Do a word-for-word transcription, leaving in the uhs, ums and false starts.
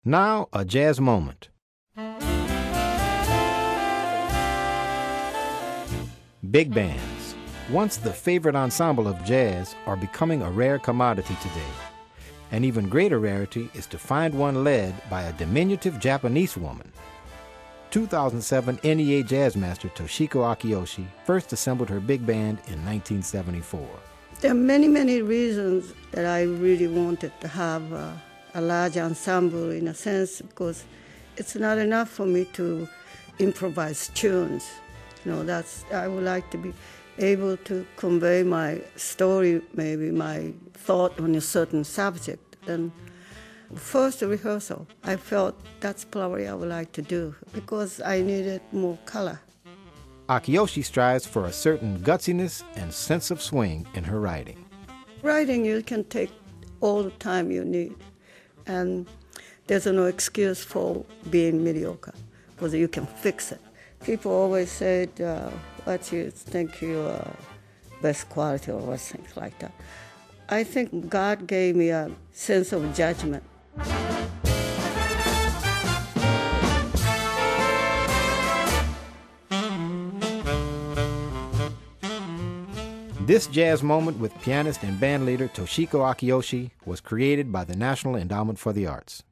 Now, a jazz moment. Big bands, once the favorite ensemble of jazz, are becoming a rare commodity today. An even greater rarity is to find one led by a diminutive Japanese woman. two thousand seven N E A jazz master Toshiko Akiyoshi first assembled her big band in nineteen seventy-four. There are many, many reasons that I really wanted to have uh, a large ensemble, in a sense, because it's not enough for me to improvise tunes. You know, that's, I would like to be able to convey my story, maybe my thought on a certain subject. And first rehearsal, I felt that's probably I would like to do because I needed more color. Akiyoshi strives for a certain gutsiness and sense of swing in her writing. Writing, you can take all the time you need, and there's no excuse for being mediocre because you can fix it. People always say, uh, what you think your best quality or things like that. I think God gave me a sense of judgment. This jazz moment with pianist and bandleader Toshiko Akiyoshi was created by the National Endowment for the Arts.